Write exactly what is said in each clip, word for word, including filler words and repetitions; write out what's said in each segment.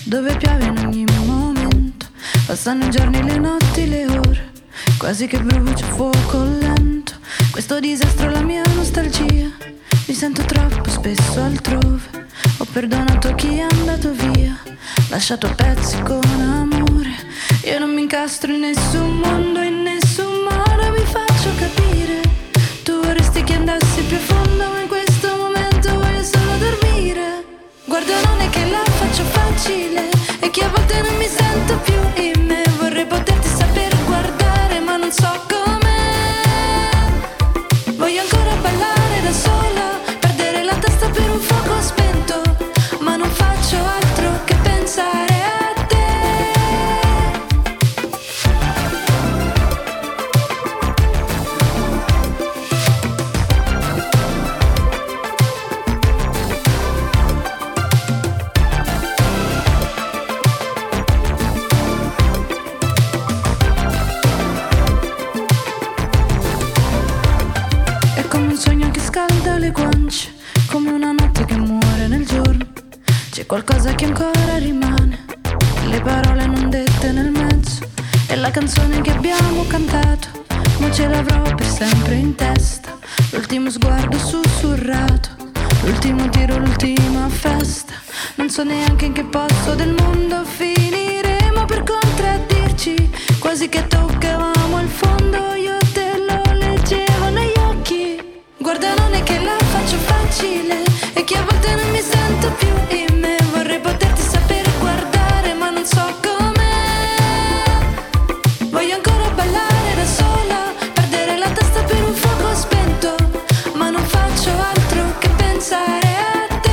dove piove in ogni momento. Passano i giorni, le notti, le ore, quasi che brucia fuoco lento. Questo disastro, la mia nostalgia, mi sento troppo spesso altrove. Ho perdonato chi è andato via, lasciato a pezzi con amore. Io non mi incastro in nessun mondo, in nessun modo mi faccio capire. Tu vorresti che andassi più a fondo, ma in questo momento voglio solo dormire. Guarda, non è che la faccio facile, e che a volte non mi sento più in me. Vorrei poterti saper guardare, ma non so com'è. Voglio ancora ballare da sola, perdere la testa per un fuoco spento, ma non faccio altro che pensare a te. È come un sogno che scalda le guance, come una notte che muore nel giorno. C'è qualcosa che ancora rimane, le parole non dette nel mezzo. È la canzone che abbiamo cantato, ma ce l'avrò per sempre in testa. L'ultimo sguardo sussurrato, l'ultimo tiro, l'ultima festa. Non so neanche in che posto del mondo finiremo per contraddirci, quasi che toccavamo il fondo. Io te lo leggevo negli occhi. Guarda, non è che la faccio facile, e che a volte non mi sento più in me. Vorrei poterti saper guardare, ma non so com'è. Voglio ancora ballare da sola, perdere la testa per un fuoco spento, ma non faccio altro che pensare a te.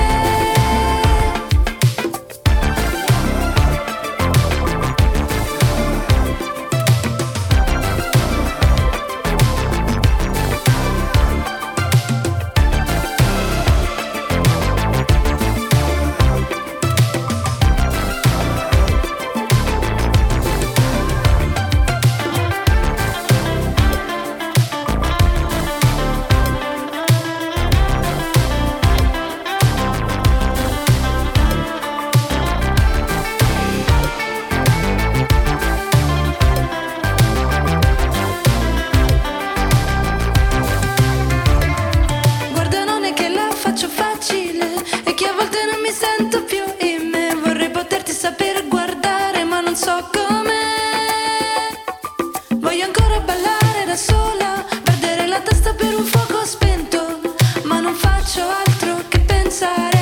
Guarda, non è che la faccio facile, e che a volte non mi sento più in me. Vorrei poterti saper guardare, ma non so com'è. Voglio ancora ballare da sola, perdere la testa per un fuoco spento, ma non faccio altro che pensare